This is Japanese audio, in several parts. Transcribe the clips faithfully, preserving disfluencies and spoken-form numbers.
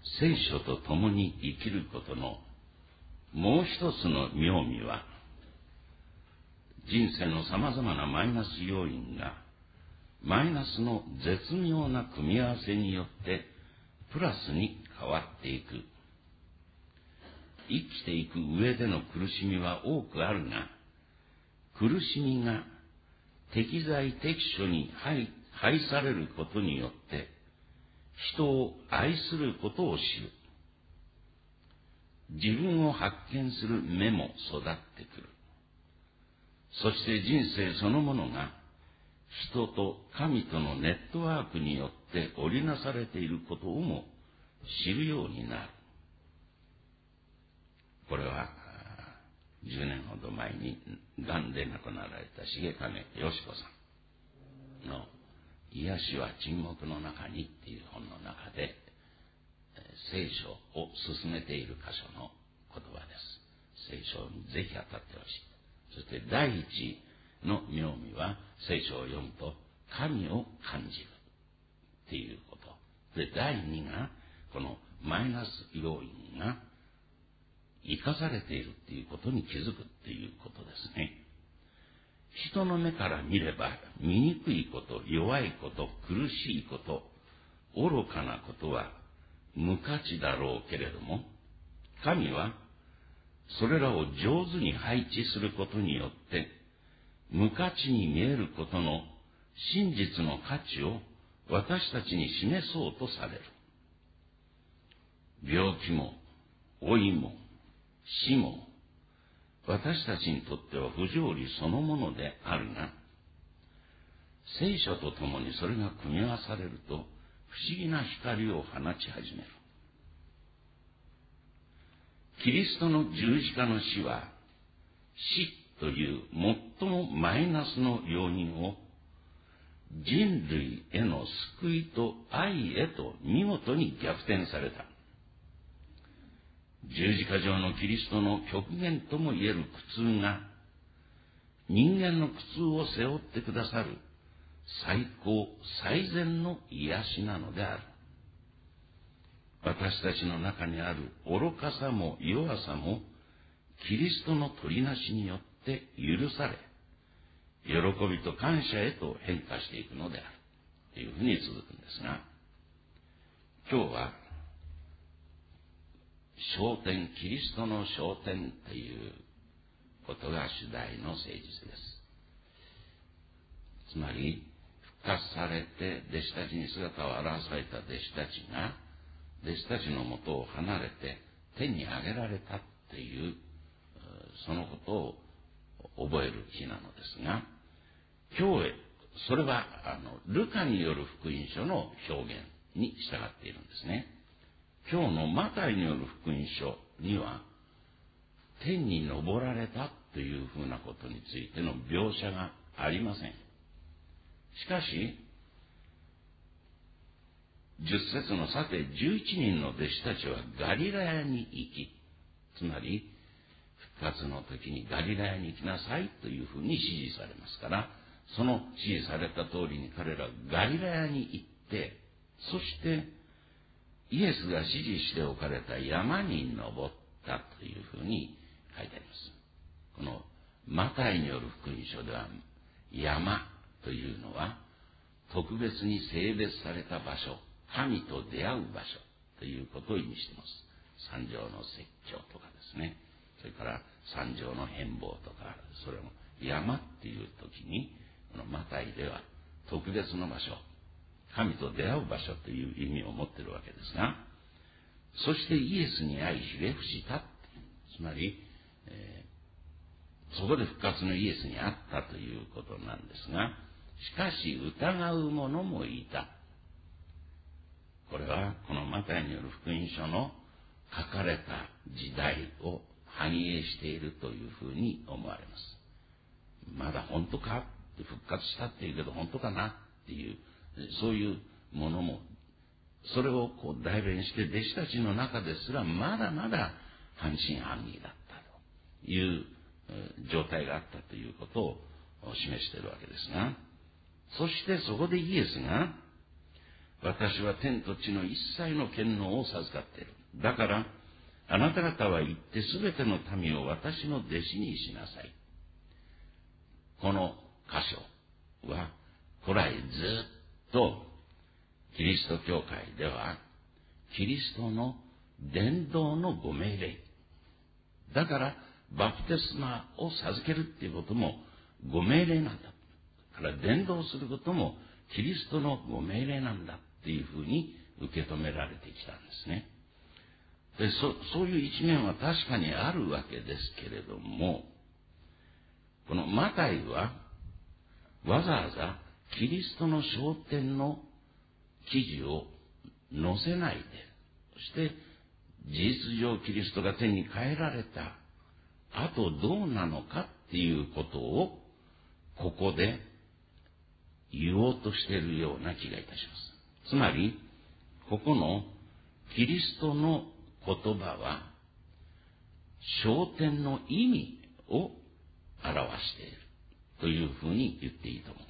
聖書と共に生きることのもう一つの妙味は、人生のさまざまなマイナス要因がマイナスの絶妙な組み合わせによってプラスに変わっていく。生きていく上での苦しみは多くあるが、苦しみが適材適所に配配されることによって人を愛することを知る。自分を発見する目も育ってくる。そして人生そのものが人と神とのネットワークによって織りなされていることをも知るようになる。これはじゅうねんほど前にがんで亡くなられた重金よし子さんの「癒しは沈黙の中に」っていう本の中で聖書を進めている箇所の言葉です。聖書にぜひ当たってほしい。そして第一の妙味は、聖書を読むと神を感じるっていうこと。で、第二が、このマイナス要因が生かされているっていうことに気づくっていうことですね。人の目から見れば、醜いこと、弱いこと、苦しいこと、愚かなことは無価値だろうけれども、神はそれらを上手に配置することによって無価値に見えることの真実の価値を私たちに示そうとされる。病気も老いも死も私たちにとっては不条理そのものであるが、聖書とともにそれが組み合わされると不思議な光を放ち始める。キリストの十字架の死は、死という最もマイナスの要因を人類への救いと愛へと見事に逆転された。十字架上のキリストの極限ともいえる苦痛が、人間の苦痛を背負ってくださる最高最善の癒しなのである。私たちの中にある愚かさも弱さもキリストの取りなしによって許され、喜びと感謝へと変化していくのであるというふうに続くんですが、今日は昇天、キリストの昇天ということが主題の誠実です。つまり復活されて弟子たちに姿を現された弟子たちが弟子たちのもとを離れて天に上げられたっていうそのことを覚える日なのですが、今日それはあのルカによる福音書の表現に従っているんですね。今日のマタイによる福音書には天に昇られたというふうなことについての描写がありません。しかし十節のさて十一人の弟子たちはガリラヤに行き、つまり復活の時にガリラヤに行きなさいというふうに指示されますから、その指示された通りに彼らはガリラヤに行って、そしてイエスが指示しておかれた山に登ったというふうに書いてあります。このマタイによる福音書では、山というのは特別に性別された場所、神と出会う場所ということを意味しています。三条の説教とかですね、それから三条の変貌とか、それも山っていう時にこのマタイでは特別の場所、神と出会う場所という意味を持っているわけですが、そしてイエスに会いひれ伏した、つまり、えー、そこで復活のイエスに会ったということなんですが、しかし疑う者もいた。これはこのマタイによる福音書の書かれた時代を反映しているというふうに思われます。まだ本当かって復活したっていうけど本当かなっていうそういうものも、それをこう代弁して弟子たちの中ですらまだまだ半信半疑だったという状態があったということを示しているわけですが、そしてそこでイエスが私は天と地の一切の権能を授かっている。だから、あなた方は行ってすべての民を私の弟子にしなさい。この箇所は、古来ずっと、キリスト教会では、キリストの伝道のご命令。だから、バプテスマを授けるっていうこともご命令なんだ。だから伝道することもキリストのご命令なんだっていうふうに受け止められてきたんですね。で、そ、そういう一面は確かにあるわけですけれども、このマタイはわざわざキリストの昇天の記事を載せないで、そして事実上キリストが天に帰られたあとどうなのかっていうことをここで言おうとしているような気がいたします。つまり、ここのキリストの言葉は、昇天の意味を表しているというふうに言っていいと思うんです。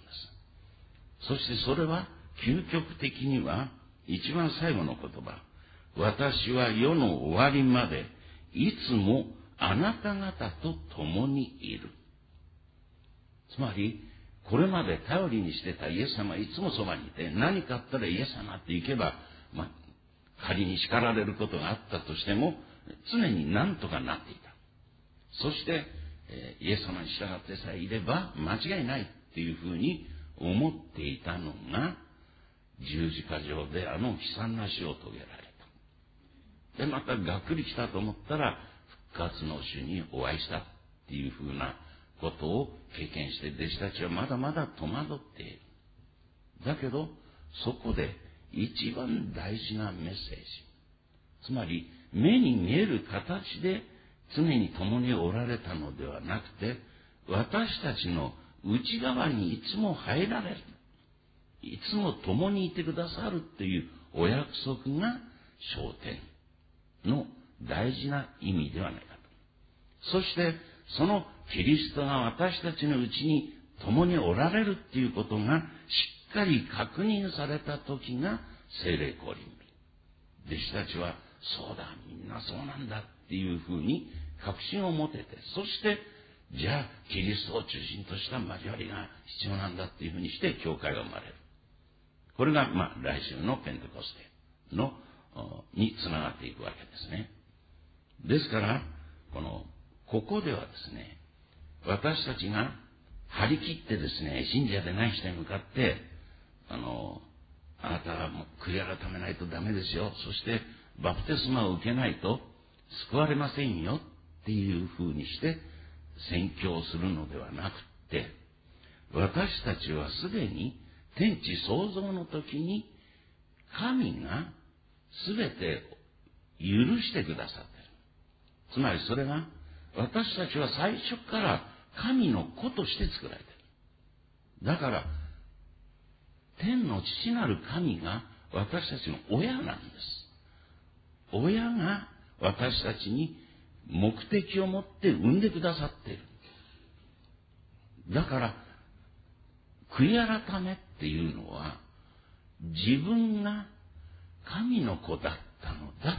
そしてそれは究極的には一番最後の言葉、私は世の終わりまでいつもあなた方と共にいる。つまり、これまで頼りにしてたイエス様いつもそばにいて、何かあったらイエス様って行けば、まあ、仮に叱られることがあったとしても、常に何とかなっていた。そして、えー、イエス様に従ってさえいれば間違いないっていうふうに思っていたのが、十字架上であの悲惨な死を遂げられた。で、またがっくり来たと思ったら、復活の主にお会いしたっていうふうなことを経験して、弟子たちはまだまだ戸惑っている。だけど、そこで一番大事なメッセージ。つまり、目に見える形で常に共におられたのではなくて、私たちの内側にいつも入られる。いつも共にいてくださるというお約束が昇天の大事な意味ではないかと。そして、そのキリストが私たちのうちに共におられるっていうことがしっかり確認された時が聖霊降臨日。弟子たちは、そうだ、みんなそうなんだっていうふうに確信を持てて、そして、じゃあ、キリストを中心とした交わりが必要なんだっていうふうにして、教会が生まれる。これが、まあ、来週のペンテコステの、につながっていくわけですね。ですから、この、ここではですね、私たちが張り切ってですね、信者でない人に向かって、あの、あなたはもう悔い改めないとダメですよ。そして、バプテスマを受けないと救われませんよっていうふうにして宣教するのではなくて、私たちはすでに天地創造の時に神がすべて許してくださっている。つまりそれが、私たちは最初から神の子として作られている。だから、天の父なる神が私たちの親なんです。親が私たちに目的を持って産んでくださっている。だから、悔い改めっていうのは、自分が神の子だったのだ。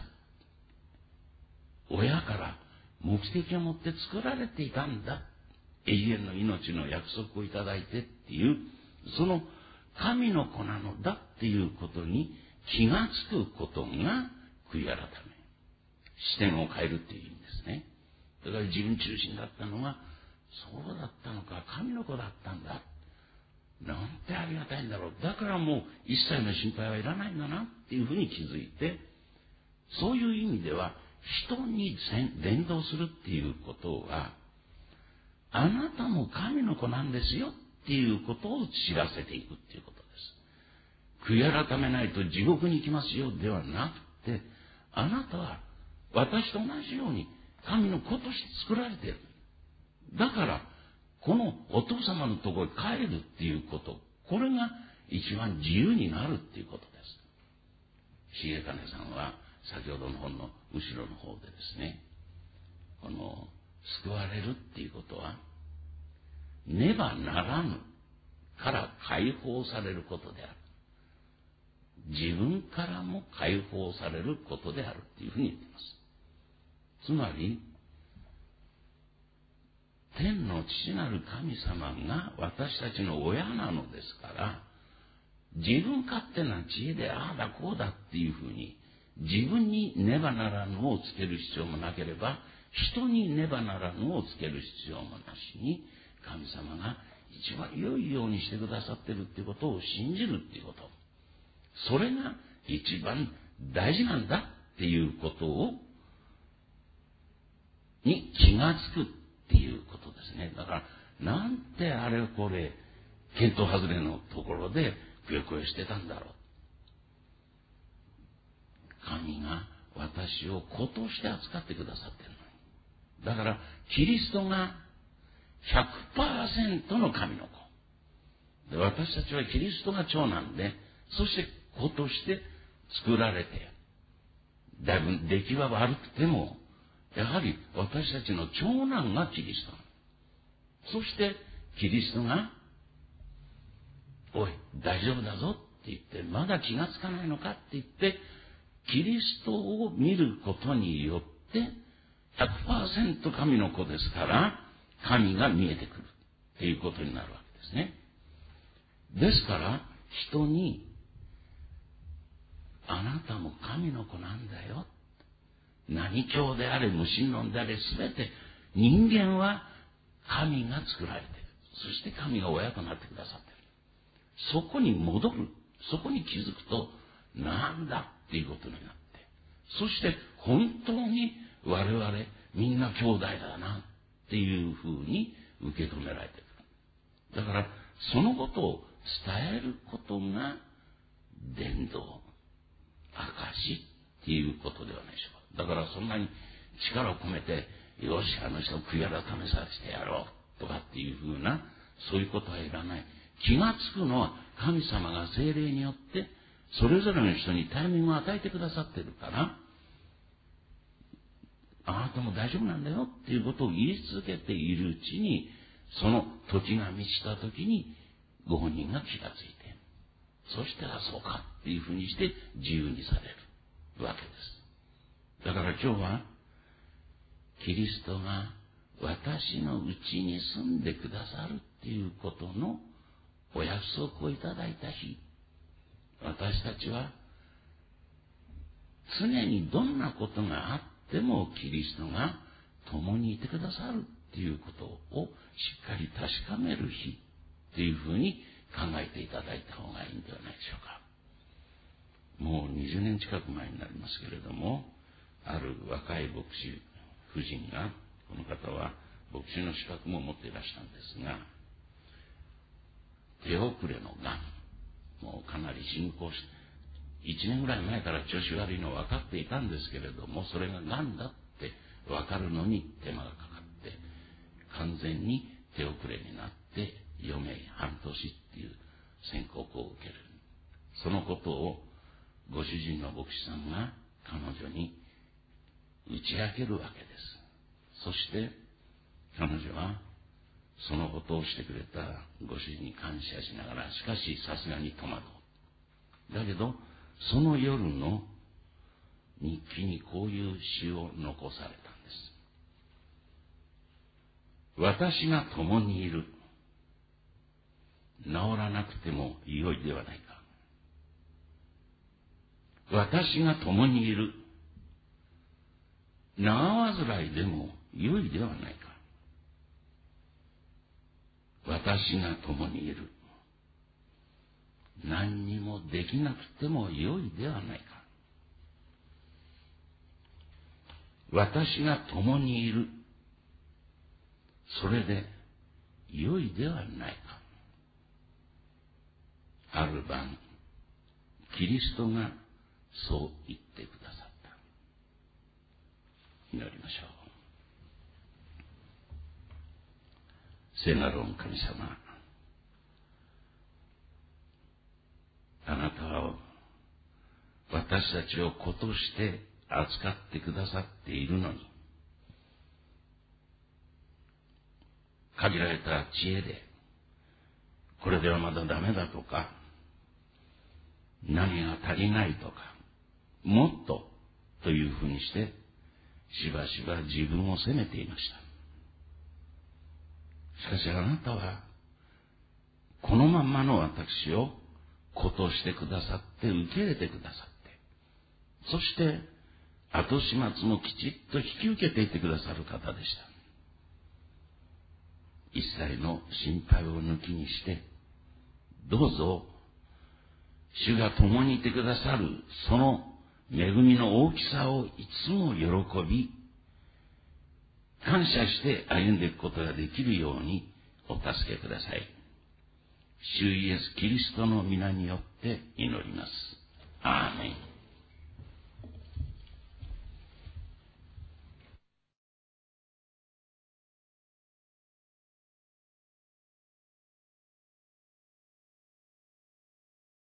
親から目的を持って作られていたんだ。永遠の命の約束をいただいてっていう、その神の子なのだっていうことに気がつくことが悔い改め。視点を変えるっていう意味ですね。だから自分中心だったのが、そうだったのか、神の子だったんだ。なんてありがたいんだろう。だからもう一切の心配はいらないんだなっていうふうに気づいて、そういう意味では人に伝道するっていうことは、あなたも神の子なんですよっていうことを知らせていくっていうことです。悔い改めないと地獄に行きますよではなくて、あなたは私と同じように神の子として作られている。だから、このお父様のところに帰るっていうこと、これが一番自由になるっていうことです。重金さんは先ほどの本の後ろの方でですね、この救われるっていうことは、ねばならぬから解放されることである。 自分からも解放されることであるっていうふうに言っています。つまり、天の父なる神様が私たちの親なのですから、自分勝手な知恵でああだこうだっていうふうに、自分にねばならぬをつける必要もなければ、人にねばならぬをつける必要もなしに、神様が一番良いようにしてくださってるっていうことを信じるっていうこと。それが一番大事なんだっていうことを、に気がつくっていうことですね。だから、なんてあれこれ、見当外れのところでくよくよしてたんだろう。神が私を子として扱ってくださってるのに。だから、キリストが ひゃくパーセント の神の子。で、私たちはキリストが長男で、そして子として作られて、だいぶ出来は悪くても、やはり私たちの長男がキリスト。そして、キリストが、おい、大丈夫だぞって言って、まだ気がつかないのかって言って、キリストを見ることによって、ひゃくパーセント 神の子ですから、神が見えてくるっていうことになるわけですね。ですから、人に、あなたも神の子なんだよ。何教であれ、無神論であれ、すべて人間は神が作られている。そして神が親となってくださっている。そこに戻る。そこに気づくと、なんだっていうことになって。そして本当に我々みんな兄弟だなっていうふうに受け止められてくる。だからそのことを伝えることが伝道、証っていうことではないでしょうか。だからそんなに力を込めて、よし、あの人を悔い改めさせてやろうとかっていうふうな、そういうことはいらない。気がつくのは神様が聖霊によってそれぞれの人にタイミングを与えてくださっているから、あなたも大丈夫なんだよっていうことを言い続けているうちに、その時が満ちた時にご本人が気がついて、そしてはそうかっていうふうにして自由にされるわけです。だから今日はキリストが私のうちに住んでくださるっていうことのお約束をいただいた日、私たちは常にどんなことがあってもキリストが共にいてくださるっていうことをしっかり確かめる日っていうふうに考えていただいた方がいいんではないでしょうか。もうにじゅうねん近く前になりますけれども、ある若い牧師夫人が、この方は牧師の資格も持っていらしたんですが、手遅れのがん、もうかなり進行して、いちねんぐらい前から調子悪いのは分かっていたんですけれども、それががんだって分かるのに手間がかかって、完全に手遅れになって、余命半年っていう宣告を受ける。そのことをご主人の牧師さんが彼女に打ち明けるわけです。そして彼女はそのことをしてくれたご主人に感謝しながら、しかしさすがに戸惑う。だけどその夜の日記にこういう詩を残されたんです。私が共にいる。治らなくても良いではないか。私が共にいる。長患いでも良いではないか。私が共にいる。何にもできなくても良いではないか。私が共にいる。それで良いではないか。ある晩、キリストがそう言ってくださった。祈りましょう。聖なる御神様、あなたは私たちを子として扱ってくださっているのに、限られた知恵で、これではまだダメだとか、 何が足りないとか、もっとというふうにして、しばしば自分を責めていました。しかしあなたは、このまんまの私を子としてくださって、受け入れてくださって、そして、後始末もきちっと引き受けていてくださる方でした。一切の心配を抜きにして、どうぞ、主が共にいてくださる、その恵みの大きさをいつも喜び、感謝して歩んでいくことができるようにお助けください。主イエス・キリストの皆によって祈ります。アーメン。